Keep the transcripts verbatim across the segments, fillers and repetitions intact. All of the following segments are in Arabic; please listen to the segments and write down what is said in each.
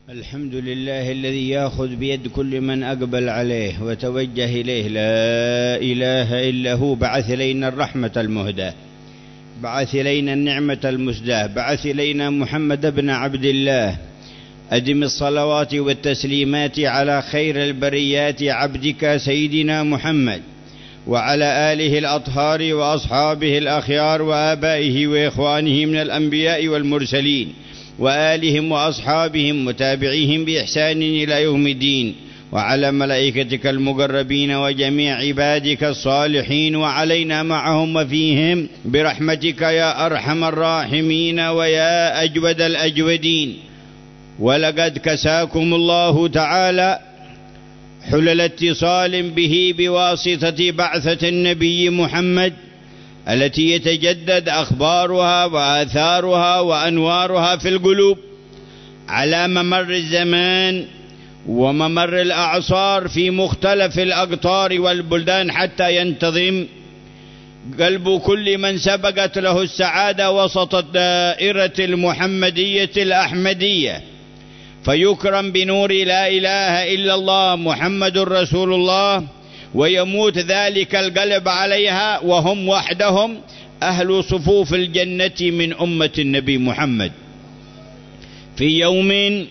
الحمد لله الذي يأخذ بيد كل من أقبل عليه وتوجه إليه، لا إله إلا هو. بعث إلينا الرحمة المهداة، بعث إلينا النعمة المسداة، بعث إلينا محمد بن عبد الله. أدم الصلوات والتسليمات على خير البريات عبدك سيدنا محمد، وعلى آله الأطهار وأصحابه الأخيار وآبائه وإخوانه من الأنبياء والمرسلين، وآلهم وأصحابهم وتابعيهم بإحسان إلى يوم الدين، وعلى ملائكتك المقربين وجميع عبادك الصالحين، وعلينا معهم وفيهم برحمتك يا أرحم الراحمين ويا أجود الأجودين. ولقد كساكم الله تعالى حلل اتصال به بواسطة بعثة النبي محمد، التي يتجدد أخبارها وآثارها وأنوارها في القلوب على ممر الزمان وممر الأعصار في مختلف الأقطار والبلدان، حتى ينتظم قلب كل من سبقت له السعادة وسط الدائرة المحمدية الأحمدية، فيكرم بنور لا إله إلا الله محمد رسول الله، ويموت ذلك القلب عليها وهم وحدهم أهل صفوف الجنة من أمة النبي محمد، في يوم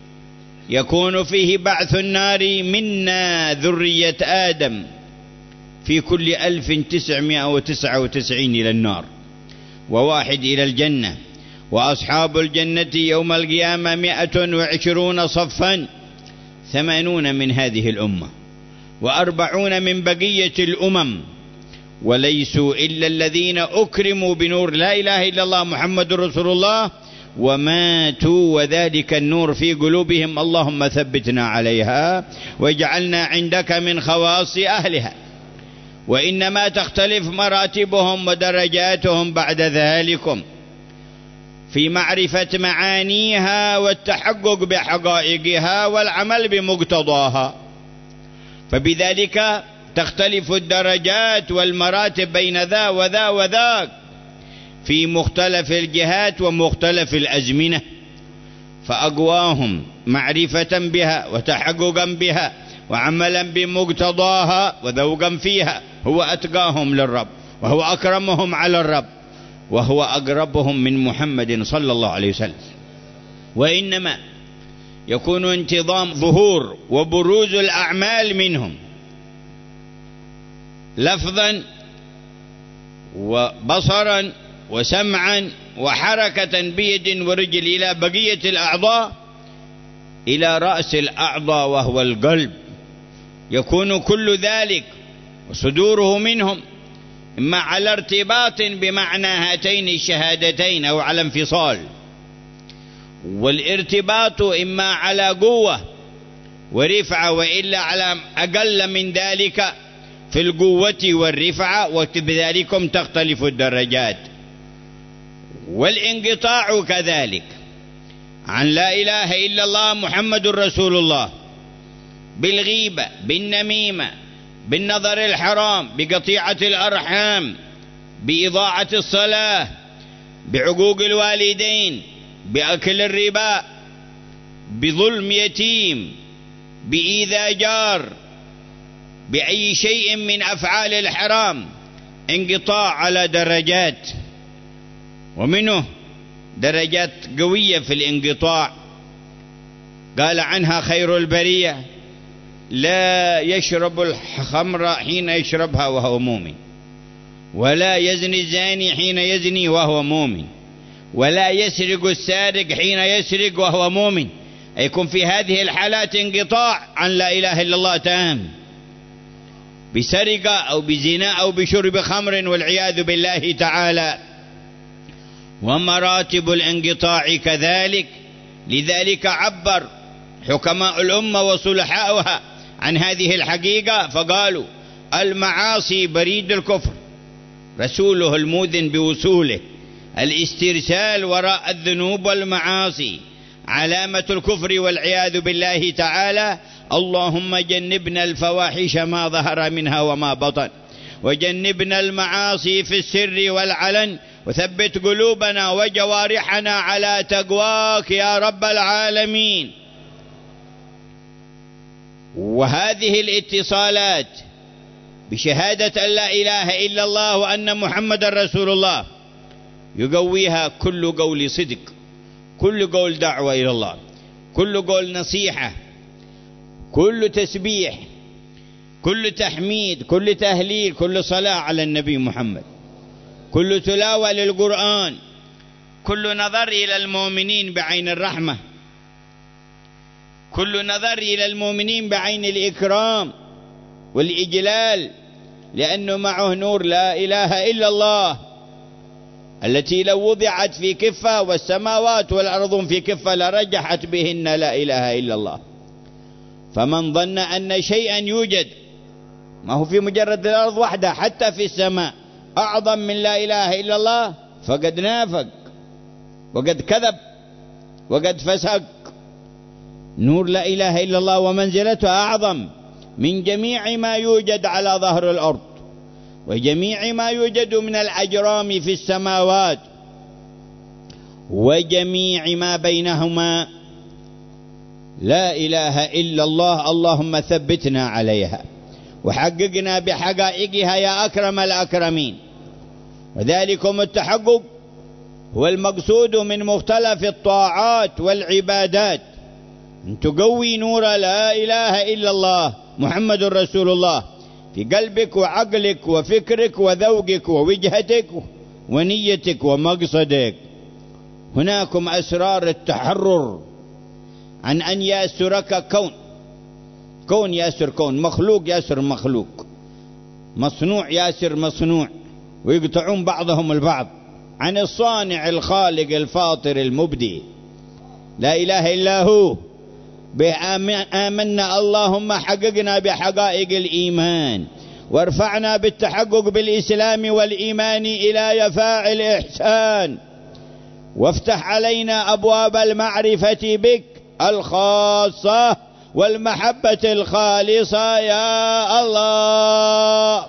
يكون فيه بعث النار منا ذرية آدم في كل ألف تسعمائة وتسعة وتسعين إلى النار وواحد إلى الجنة، وأصحاب الجنة يوم القيامة مائة وعشرون صفا، ثمانون من هذه الأمة وأربعون من بقية الأمم، وليسوا إلا الذين أكرموا بنور لا إله إلا الله محمد رسول الله وماتوا وذلك النور في قلوبهم. اللهم ثبتنا عليها واجعلنا عندك من خواص أهلها. وإنما تختلف مراتبهم ودرجاتهم بعد ذلكم في معرفة معانيها والتحقق بحقائقها والعمل بمقتضاها، فبذلك تختلف الدرجات والمراتب بين ذا وذا وذاك في مختلف الجهات ومختلف الأزمنة، فأقواهم معرفة بها وتحققا بها وعملا بمقتضاها وذوقا فيها هو أتقاهم للرب، وهو أكرمهم على الرب، وهو أقربهم من محمد صلى الله عليه وسلم. وإنما يكون انتظام ظهور وبروز الأعمال منهم لفظا وبصرا وسمعا وحركة بيد ورجل إلى بقية الأعضاء إلى رأس الأعضاء وهو القلب، يكون كل ذلك وصدوره منهم إما على ارتباط بمعنى هاتين الشهادتين أو على انفصال، والارتباط إما على قوة ورفعة وإلا على أقل من ذلك في القوة والرفعة، وبذلكم تختلف الدرجات. والانقطاع كذلك عن لا إله إلا الله محمد رسول الله بالغيبة بالنميمة بالنظر الحرام بقطيعة الأرحام بإضاعة الصلاة بعقوق الوالدين بأكل الربا بظلم يتيم بإيذاء جار بأي شيء من أفعال الحرام، انقطاع على درجات، ومنه درجات قوية في الانقطاع قال عنها خير البرية لا يشرب الخمر حين يشربها وهو مؤمن، ولا يزني الزاني حين يزني وهو مؤمن، ولا يسرق السارق حين يسرق وهو مؤمن. يكون في هذه الحالات انقطاع عن لا إله إلا الله تام بسرقة أو بزنا أو بشرب خمر والعياذ بالله تعالى. ومراتب الانقطاع كذلك، لذلك عبر حكماء الأمة وصلحاؤها عن هذه الحقيقة فقالوا المعاصي بريد الكفر، رسوله المؤذن بوصوله، الاسترسال وراء الذنوب والمعاصي علامة الكفر والعياذ بالله تعالى. اللهم جنبنا الفواحش ما ظهر منها وما بطن، وجنبنا المعاصي في السر والعلن، وثبت قلوبنا وجوارحنا على تقواك يا رب العالمين. وهذه الاتصالات بشهادة أن لا إله إلا الله وأن محمد رسول الله يقويها كل قول صدق، كل قول دعوة إلى الله، كل قول نصيحة، كل تسبيح، كل تحميد، كل تهليل، كل صلاة على النبي محمد، كل تلاوة للقرآن، كل نظر إلى المؤمنين بعين الرحمة، كل نظر إلى المؤمنين بعين الإكرام والإجلال، لأنه معه نور لا إله إلا الله التي لو وضعت في كفة والسماوات والأرض في كفة لرجحت بهن لا إله إلا الله. فمن ظن أن شيئا يوجد ما هو في مجرد الأرض وحده حتى في السماء أعظم من لا إله إلا الله فقد نافق وقد كذب وقد فسق. نور لا إله إلا الله ومنزلته أعظم من جميع ما يوجد على ظهر الأرض وجميع ما يوجد من الأجرام في السماوات وجميع ما بينهما. لا إله إلا الله، اللهم ثبتنا عليها وحققنا بحقائقها يا أكرم الأكرمين. وذلكم التحقق هو المقصود من مختلف الطاعات والعبادات، أن تقوي نور لا إله إلا الله محمد رسول الله في قلبك وعقلك وفكرك وذوقك ووجهتك ونيتك ومقصدك. هناكم أسرار التحرر عن أن يأسرك كون، كون يأسر كون، مخلوق يأسر مخلوق، مصنوع يأسر مصنوع، ويقطعون بعضهم البعض عن الصانع الخالق الفاطر المبدئ. لا إله إلا هو، به آمنا، اللهم حققنا بحقائق الإيمان وارفعنا بالتحقق بالإسلام والإيمان إلى يفاع الإحسان، وافتح علينا أبواب المعرفة بك الخاصة والمحبة الخالصة يا الله.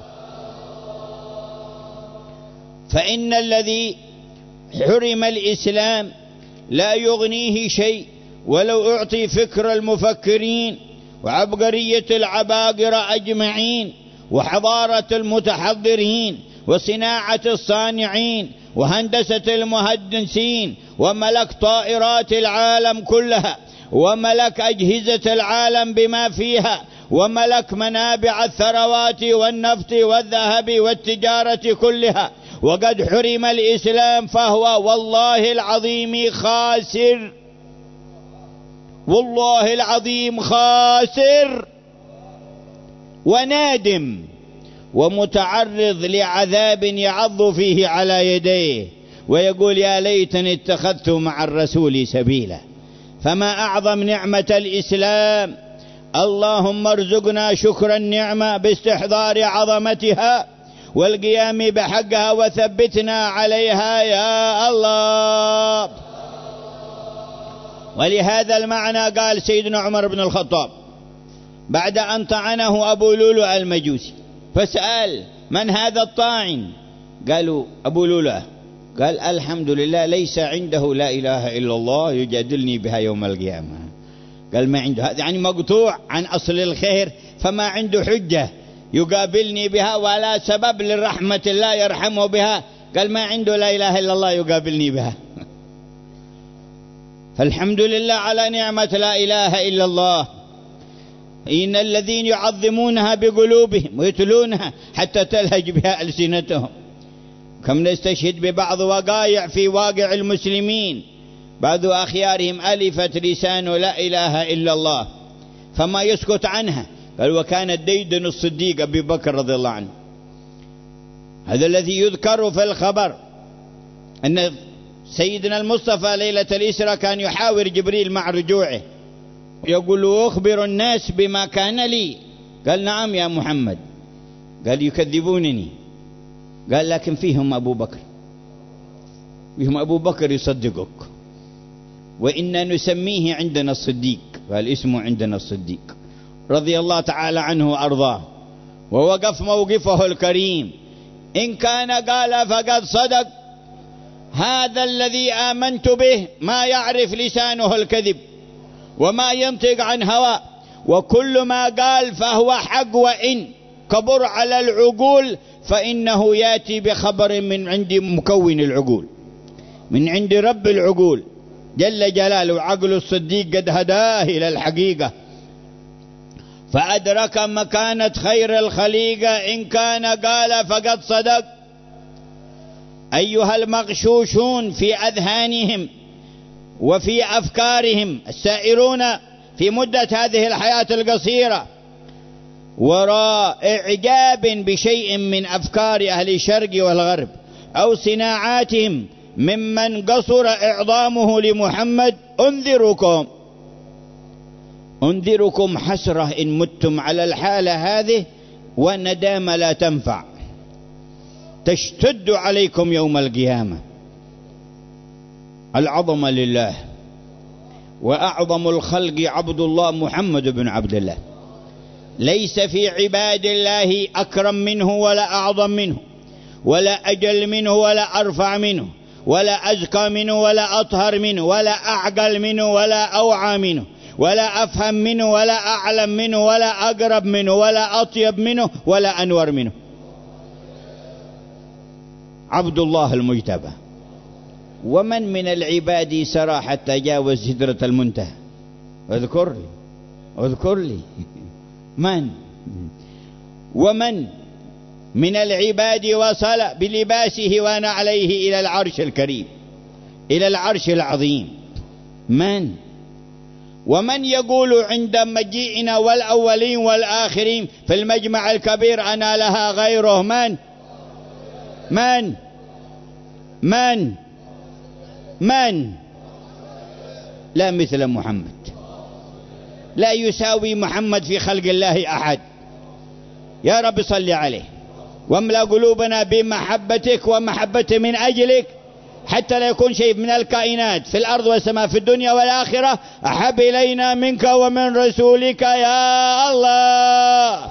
فإن الذي حرم الإسلام لا يغنيه شيء ولو أعطي فكر المفكرين وعبقرية العباقرة أجمعين وحضارة المتحضرين وصناعة الصانعين وهندسة المهندسين وملك طائرات العالم كلها وملك أجهزة العالم بما فيها وملك منابع الثروات والنفط والذهب والتجارة كلها، وقد حرم الإسلام فهو والله العظيم خاسر، والله العظيم خاسر ونادم ومتعرض لعذاب يعض فيه على يديه ويقول يا ليتني اتخذت مع الرسول سبيلا. فما أعظم نعمة الإسلام، اللهم ارزقنا شكر النعمة باستحضار عظمتها والقيام بحقها وثبتنا عليها يا الله. ولهذا المعنى قال سيدنا عمر بن الخطاب بعد أن طعنه أبو لولو المجوسي فسأل من هذا الطاعن؟ قالوا أبو لولو. قال الحمد لله ليس عنده لا إله إلا الله يجادلني بها يوم القيامة. قال ما عنده، يعني مقطوع عن أصل الخير فما عنده حجة يقابلني بها ولا سبب للرحمة الله يرحمه بها. قال ما عنده لا إله إلا الله يقابلني بها. فالحمد لله على نعمة لا إله إلا الله. إن الذين يعظمونها بقلوبهم ويتلونها حتى تلهج بها ألسنتهم. كم نستشهد ببعض وقائع في واقع المسلمين، بعض أخيارهم ألفت لسان لا إله إلا الله فما يسكت عنها. قال وكان الديدن الصديق أبي بكر رضي الله عنه، هذا الذي يذكر في الخبر أن سيدنا المصطفى ليلة الإسراء كان يحاور جبريل مع رجوعه يقول أخبر الناس بما كان لي. قال نعم يا محمد. قال يكذبونني. قال لكن فيهم أبو بكر، فيهم أبو بكر يصدقك، وإنا نسميه عندنا الصديق. قال اسمه عندنا الصديق رضي الله تعالى عنه وأرضاه، ووقف موقفه الكريم. إن كان قال فقد صدق، هذا الذي آمنت به ما يعرف لسانه الكذب وما ينطق عن هوى وكل ما قال فهو حق، وإن كبر على العقول فإنه يأتي بخبر من عند مكون العقول، من عند رب العقول جل جلاله. عقل الصديق قد هداه إلى الحقيقة فأدرك مكانة خير الخليقة، إن كان قال فقد صدق. أيها المغشوشون في أذهانهم وفي أفكارهم السائرون في مدة هذه الحياة القصيرة وراء إعجاب بشيء من أفكار أهل الشرق والغرب أو صناعاتهم ممن قصر إعظامه لمحمد، أنذركم أنذركم حسرة إن متم على الحالة هذه، والندامة لا تنفع، تشتد عليكم يوم القيامة. العظمة لله، وأعظم الخلق عبد الله محمد بن عبد الله، ليس في عباد الله أكرم منه ولا أعظم منه ولا أجل منه ولا أرفع منه ولا أزكى منه ولا أطهر منه ولا أعقل منه ولا أوعى منه ولا أفهم منه ولا أعلم منه ولا أقرب منه ولا أطيب منه ولا أنور منه. عبد الله المجتبى. ومن من العباد سرى حتى جاوز سدرة المنتهى؟ اذكر لي اذكر لي من؟ ومن من العباد وصل بلباسه وانا عليه إلى العرش الكريم، إلى العرش العظيم؟ من؟ ومن يقول عند مجيئنا والأولين والآخرين في المجمع الكبير أنا لها غيره؟ من؟ من؟ من؟ من؟ لا مثل محمد، لا يساوي محمد في خلق الله أحد. يا رب صل عليه واملأ قلوبنا بمحبتك ومحبته من أجلك، حتى لا يكون شيء من الكائنات في الأرض والسماء في الدنيا والآخرة أحب إلينا منك ومن رسولك يا الله.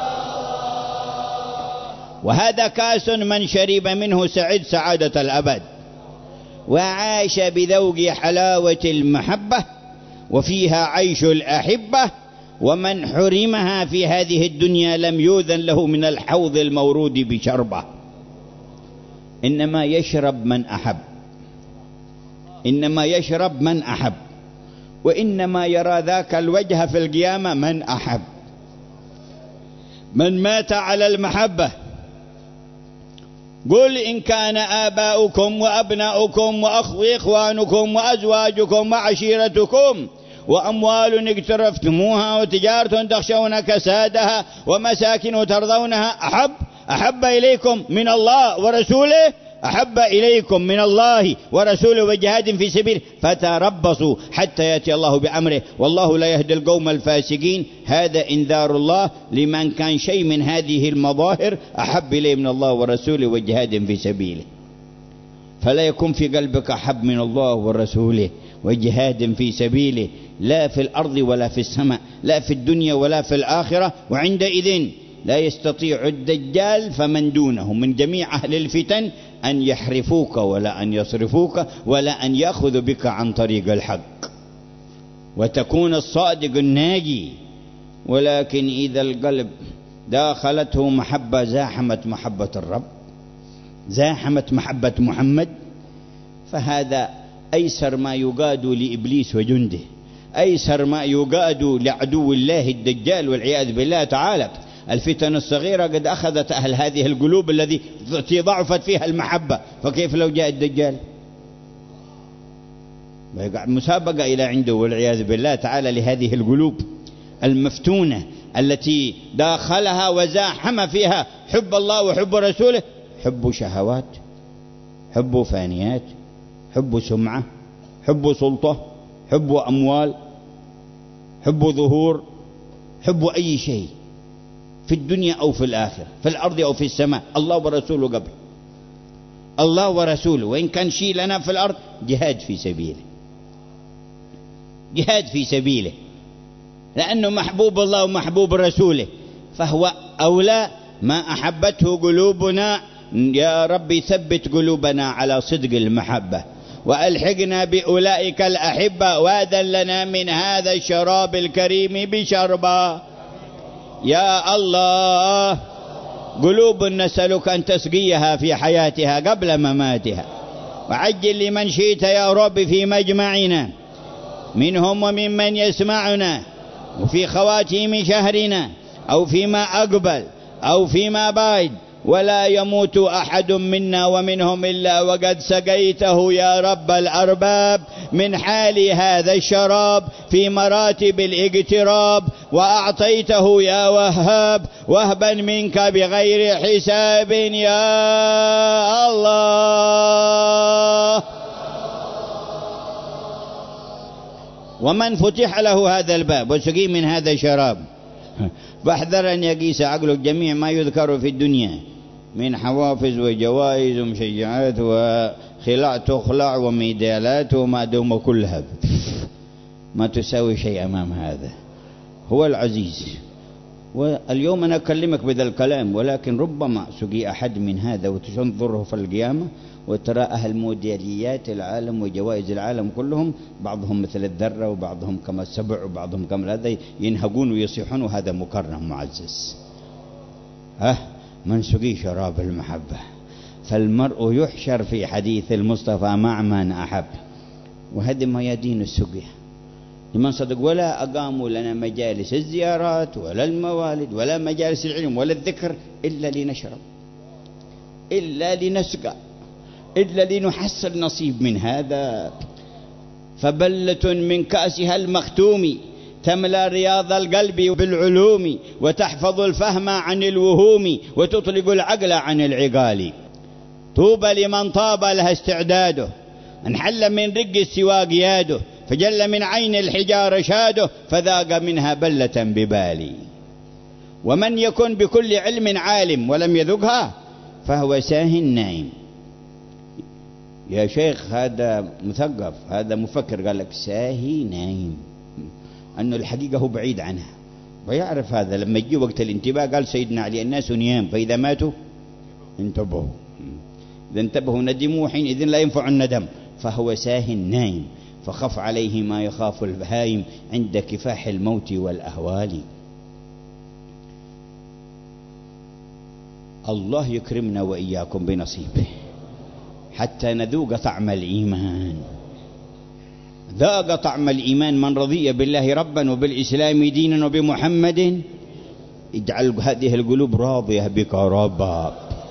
وهذا كاس من شرب منه سعد سعادة الأبد، وعاش بذوق حلاوة المحبة، وفيها عيش الأحبة. ومن حرمها في هذه الدنيا لم يؤذن له من الحوض المورود بشربة. إنما يشرب من أحب، إنما يشرب من أحب، وإنما يرى ذاك الوجه في القيامة من أحب. من مات على المحبة. قل إن كان آباؤكم وأبناؤكم وإخوانكم وأزواجكم وعشيرتكم وأموال اقترفتموها وتجارة تخشون كسادها ومساكن ترضونها أحب أحب إليكم من الله ورسوله أحب إليكم من الله ورسوله وجهاد في سبيله فتربصوا حتى يأتي الله بأمره والله لا يهدي القوم الفاسقين. هذا إنذار الله لمن كان شيء من هذه المظاهر أحب إليه من الله ورسوله وجهاد في سبيله. فلا يكون في قلبك أحب من الله ورسوله وجهاد في سبيله، لا في الأرض ولا في السماء، لا في الدنيا ولا في الآخرة. وعندئذ لا يستطيع الدجال فمن دونه من جميع أهل الفتن أن يحرفوك ولا أن يصرفوك ولا أن يأخذ بك عن طريق الحق، وتكون الصادق الناجي. ولكن إذا القلب داخلته محبة زاحمت محبة الرب، زاحمت محبة محمد، فهذا أيسر ما يقاد لإبليس وجنده، أيسر ما يقاد لعدو الله الدجال والعياذ بالله تعالى. الفتن الصغيرة قد أخذت أهل هذه القلوب الذي ضعفت فيها المحبة، فكيف لو جاء الدجال؟ ويقع مسابقة إلى عنده والعياذ بالله تعالى لهذه القلوب المفتونة التي داخلها وزاحم فيها حب الله وحب رسوله، حب شهوات، حب فانيات، حب سمعة، حب سلطة، حب أموال، حب ظهور، حب أي شيء في الدنيا أو في الآخرة، في الأرض أو في السماء. الله ورسوله قبل، الله ورسوله. وإن كان شيء لنا في الأرض جهاد في سبيله، جهاد في سبيله، لأنه محبوب الله ومحبوب رسوله، فهو أولى ما أحبته قلوبنا. يا ربي ثبت قلوبنا على صدق المحبة وألحقنا بأولئك الأحبة، وأذن لنا من هذا الشراب الكريم بشربا. يا الله، قلوب نسألك أن تسقيها في حياتها قبل مماتها، وعجل لمن شئت يا رب في مجمعنا منهم وممن يسمعنا، وفي خواتيم شهرنا أو فيما أقبل أو فيما بعد، ولا يموت أحد منا ومنهم إلا وقد سقيته يا رب الأرباب من حال هذا الشراب في مراتب الاقتراب، وأعطيته يا وهاب وهبا منك بغير حساب يا الله. ومن فتح له هذا الباب وسقي من هذا الشراب فاحذر أن يقيس عقله جميع ما يذكر في الدنيا من حوافز وجوائز ومشجعات وخلاع تخلع وميدالات وما دوم كلها ما تساوي شيء أمام هذا. هو العزيز. واليوم أنا أكلمك بذا الكلام، ولكن ربما سقي أحد من هذا وتنظره في القيامة وترى أهل مودياليات العالم وجوائز العالم كلهم بعضهم مثل الذرة وبعضهم كما السبع وبعضهم كما هذا ينهقون ويصيحون، وهذا مكرم معزز. ها من سقي شراب المحبة فالمرء يحشر في حديث المصطفى مع من أحب. وهذه ميادين السقيا لمن صدق. ولا أقاموا لنا مجالس الزيارات ولا الموالد ولا مجالس العلم ولا الذكر إلا لنشرب، إلا لنسقى، إلا لنحصل نصيب من هذا. فبلة من كأسها المختوم تملى رياض القلب بالعلوم، وتحفظ الفهم عن الوهوم، وتطلق العقل عن العقال. طوبى لمن طاب لها استعداده، انحل من رق السواق ياده، فجل من عين الحجار شاده، فذاق منها بلة ببالي. ومن يكن بكل علم عالم ولم يذقها فهو ساه نائم. يا شيخ هذا مثقف، هذا مفكر، قال لك ساهي نايم، أنه الحقيقة هو بعيد عنها ويعرف هذا. لما يجي وقت الانتباه قال سيدنا علي الناس نيام فإذا ماتوا انتبهوا، إذا انتبهوا ندموا حينئذ لا ينفع الندم. فهو ساه نايم، فخف عليه ما يخاف البهايم عند كفاح الموت والأهوال. الله يكرمنا وإياكم بنصيبه حتى نذوق طعم الإيمان. ذاق طعم الإيمان من رضي بالله ربا وبالإسلام دينا وبمحمد. اجعل هذه القلوب راضية بك ربا،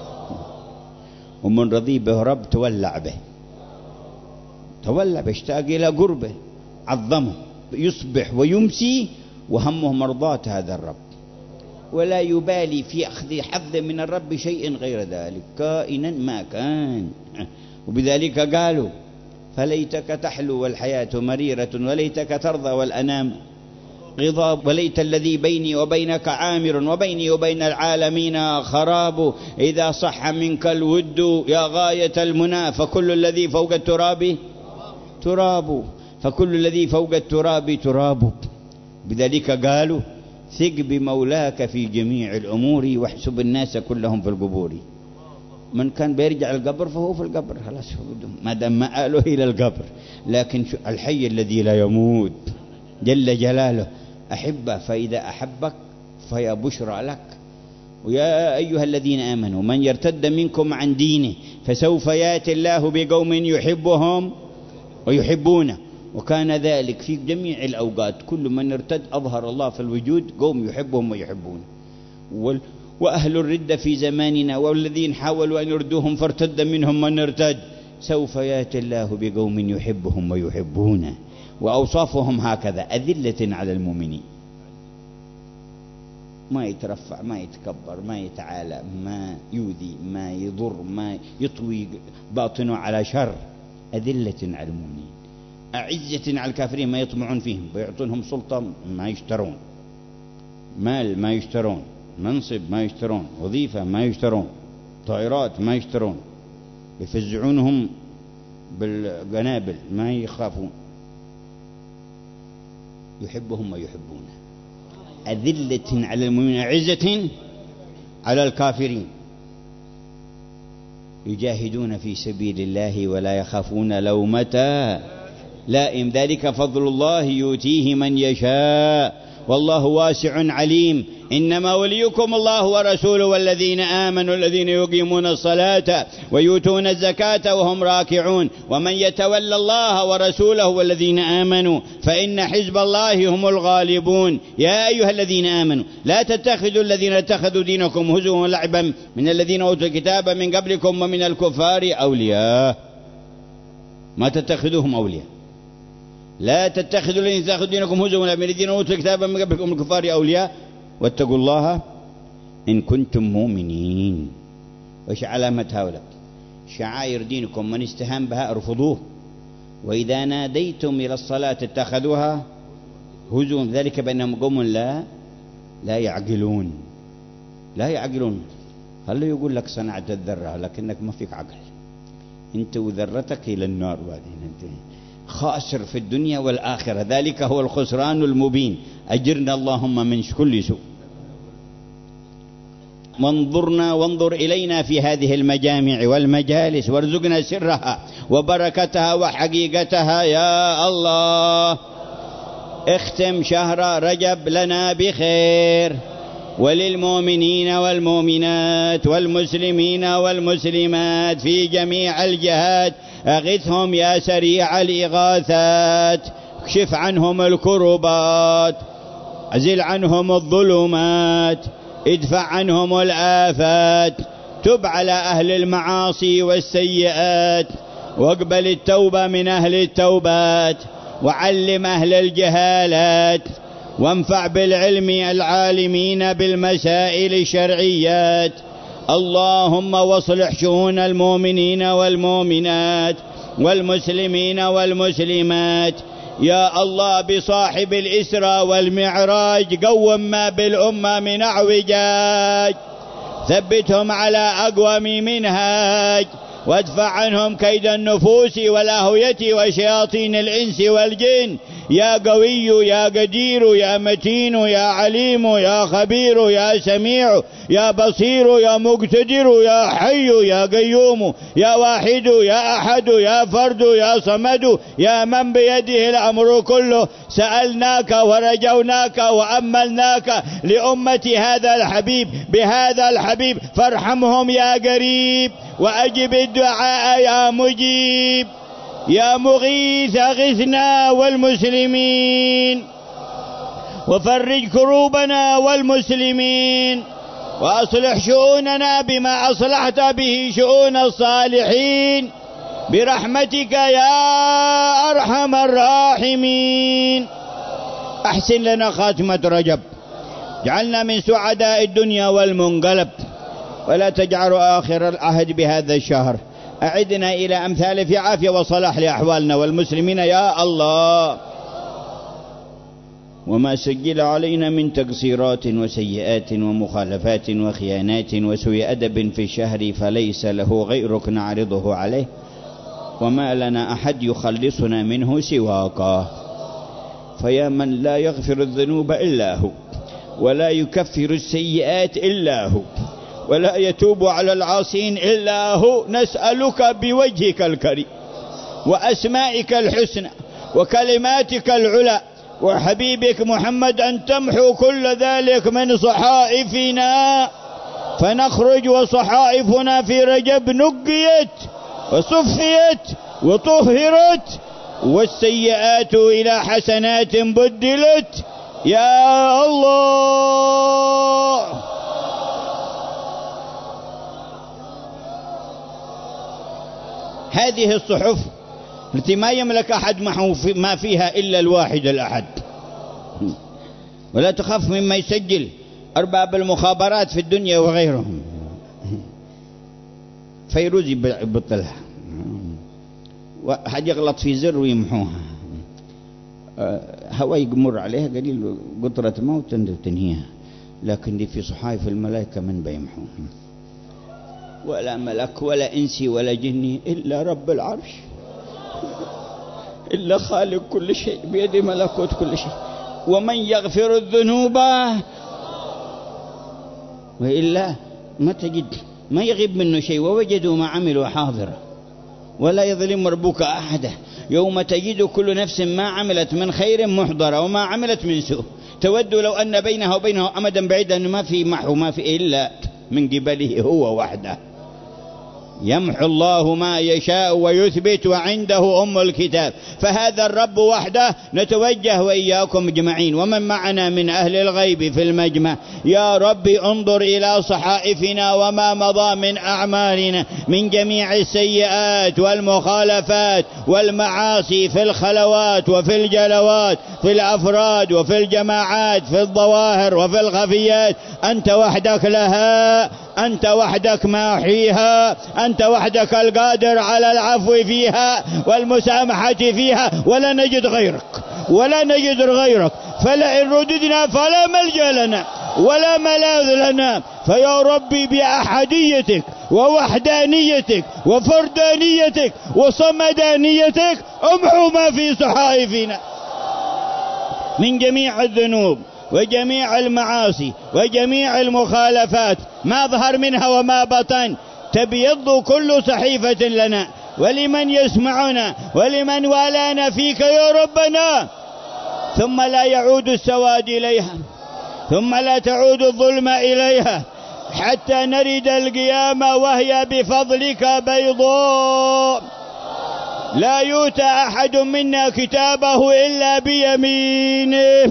ومن رضي به رب تولع به، تولع باشتاق إلى قربه، عظمه، يصبح ويمسي وهمه مرضاة هذا الرب، ولا يبالي في أخذ حظ من الرب شيء غير ذلك كائنا ما كان. وبذلك قالوا فليتك تحلو والحياة مريرة، وليتك ترضى والأنام غضاب، وليت الذي بيني وبينك عامر، وبيني وبين العالمين خراب. إذا صح منك الود يا غاية المنى، فكل الذي فوق التراب تراب، فكل الذي فوق التراب تراب. بذلك قالوا ثق بمولاك في جميع الأمور، واحسب الناس كلهم في القبور. من كان بيرجع القبر فهو في القبر خلاص، ما دام ما قالوا إلى القبر. لكن الحي الذي لا يموت جل جلاله أحبه، فإذا أحبك فيا بشرى لك. ويا أيها الذين آمنوا من يرتد منكم عن دينه فسوف يأتي الله بقوم يحبهم ويحبونه، وكان ذلك في جميع الأوقات. كل من ارتد أظهر الله في الوجود قوم يحبهم ويحبونه. وأهل الردة في زماننا والذين حاولوا أن يردوهم فارتد منهم من ارتد، سوف يأتي الله بقوم يحبهم ويحبونه. وأوصافهم هكذا: أذلة على المؤمنين، ما يترفع، ما يتكبر، ما يتعالى، ما يؤذي، ما يضر، ما يطوي باطنه على شر. أذلة على المؤمنين، أعزة على الكافرين، ما يطمعون فيهم ويعطونهم سلطة ما يشترون، مال ما يشترون، منصب ما يشترون، وظيفة ما يشترون، طائرات ما يشترون، يفزعونهم بالقنابل ما يخافون. يحبهم ويحبونه. أذلة على المؤمنين أعزة على الكافرين. يجاهدون في سبيل الله ولا يخافون لومة لائم، ذلك فضل الله يؤتيه من يشاء والله واسع عليم. إنما وليكم الله ورسوله والذين آمنوا الذين يقيمون الصلاة ويؤتون الزكاة وهم راكعون، ومن يتولى الله ورسوله والذين آمنوا فإن حزب الله هم الغالبون. يا أيها الذين آمنوا لا تتخذوا الذين اتخذوا دينكم هزوا ولعبا من الذين أوتوا الكتاب من قبلكم ومن الكفار أولياء. ما تتخذوهم أولياء، لا تتخذوا الذين اتخذوا دينكم هزوا ولعبا من الذين أوتوا الكتاب من قبلكم ومن الكفار أولياء واتقوا الله إن كنتم مؤمنين. وش علامة هؤلاء؟ شعائر دينكم من استهان بها ارفضوه، وإذا ناديتم إلى الصلاة اتخذوها هزوا، ذلك بأنهم قوم لا لا يعقلون لا يعقلون. هل يقول لك صنعت الذرة لكنك ما فيك عقل، انت وذرتك إلى النار، بعدين انت خاسر في الدنيا والآخرة، ذلك هو الخسران المبين. أجرنا اللهم من كل سوء. وانظرنا وانظر إلينا في هذه المجامع والمجالس وارزقنا سرها وبركتها وحقيقتها يا الله. اختم شهر رجب لنا بخير، وللمؤمنين والمؤمنات والمسلمين والمسلمات في جميع الجهات أغثهم يا سريع الإغاثات، اكشف عنهم الكربات، أزل عنهم الظلمات، ادفع عنهم الآفات، تب على أهل المعاصي والسيئات، واقبل التوبة من أهل التوبات، وعلم أهل الجهالات، وانفع بالعلم العالمين بالمسائل الشرعيات. اللهم واصلح شؤون المؤمنين والمؤمنات والمسلمين والمسلمات يا الله. بصاحب الإسرى والمعراج قوم ما بالأمة من أعوجاج، ثبتهم على أقوم منهاج، وادفع عنهم كيد النفوس والأهوية وشياطين الإنس والجن. يا قوي يا قدير يا متين يا عليم يا خبير يا سميع يا بصير يا مقتدر يا حي يا قيوم يا واحد يا أحد يا فرد يا صمد يا من بيده الأمر كله. سألناك ورجوناك وأملناك لأمة هذا الحبيب بهذا الحبيب، فارحمهم يا قريب وأجب الدعاء يا مجيب. يا مغيث أغثنا والمسلمين، وفرج كروبنا والمسلمين، وأصلح شؤوننا بما أصلحت به شؤون الصالحين برحمتك يا أرحم الراحمين. أحسن لنا خاتمة رجب، جعلنا من سعداء الدنيا والمنقلب، ولا تجعل آخر العهد بهذا الشهر. أعدنا إلى أمثال في عافية وصلاح لأحوالنا والمسلمين يا الله. وما سجل علينا من تقصيرات وسيئات ومخالفات وخيانات وسوء أدب في الشهر فليس له غيرك نعرضه عليه، وما لنا أحد يخلصنا منه سواك. فيا من لا يغفر الذنوب إلا هو، ولا يكفر السيئات إلا هو، ولا يتوب على العاصين إلا هو، نسألك بوجهك الكريم وأسمائك الحسنى وكلماتك العلى وحبيبك محمد أن تمحو كل ذلك من صحائفنا، فنخرج وصحائفنا في رجب نقيت وصفيت وطهرت، والسيئات إلى حسنات بدلت يا الله. هذه الصحف التي ما يملك أحد ما فيها إلا الواحد الأحد، ولا تخاف مما يسجل أرباب المخابرات في الدنيا وغيرهم. فيروز يبطلها، واحد يغلط في زر ويمحوها، هواء يمر عليها قليل قطرة موت تنهيها، لكن دي في صحائف الملائكة من بيمحوها. ولا ملك ولا إنسي ولا جني إلا رب العرش، إلا خالق كل شيء بيد ملكوت كل شيء. ومن يغفر الذنوب وإلا ما تجد ما يغيب منه شيء، ووجدوا ما عملوا حاضرا ولا يظلم ربك أحدا. يوم تجد كل نفس ما عملت من خير محضرة وما عملت من سوء، تود لو أن بينها وبينه أمدا بعيدا، ما في محو ما في إلا من قبله هو وحده. يمحو الله ما يشاء ويثبت وعنده أم الكتاب. فهذا الرب وحده نتوجه وإياكم أجمعين ومن معنا من أهل الغيب في المجمع، يا رب انظر إلى صحائفنا وما مضى من أعمالنا من جميع السيئات والمخالفات والمعاصي في الخلوات وفي الجلوات، في الأفراد وفي الجماعات، في الظواهر وفي الخفيات. أنت وحدك لها، أنت وحدك ماحيها، أنت وحدك القادر على العفو فيها والمسامحة فيها، ولا نجد غيرك ولا نجد غيرك. فلئن رددنا فلا ملجأ لنا ولا ملاذ لنا. فيا ربي بأحديتك ووحدانيتك وفردانيتك وصمدانيتك امحو ما في صحائفنا من جميع الذنوب وجميع المعاصي وجميع المخالفات، ما ظهر منها وما بطن. تبيض كل صحيفة لنا ولمن يسمعنا ولمن والانا فيك يا ربنا، ثم لا يعود السواد إليها، ثم لا تعود الظلم إليها، حتى نرد القيامة وهي بفضلك بيضاء، لا يؤتى أحد منا كتابه إلا بيمينه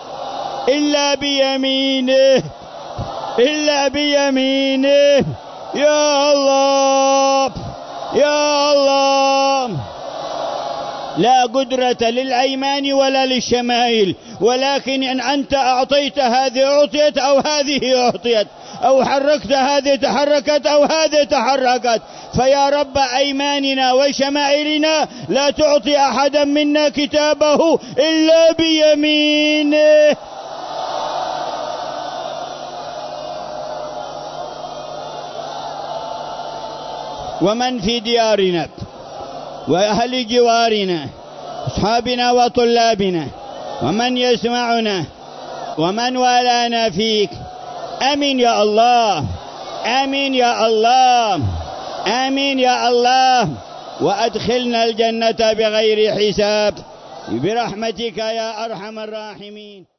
إلا بيمينه إلا بيمينه. يا الله يا الله، لا قدرة للأيمان ولا للشمائل، ولكن إن أنت أعطيت هذه أعطيت أو هذه أعطيت، أو حركت هذه تحركت أو هذه تحركت. فيا رب أيماننا وشمائلنا لا تعطي أحدا منا كتابه إلا بيمينه. ومن في ديارنا وأهل جوارنا أصحابنا وطلابنا ومن يسمعنا ومن والانا فيك، آمين يا الله آمين يا الله آمين يا الله. وأدخلنا الجنة بغير حساب برحمتك يا أرحم الراحمين.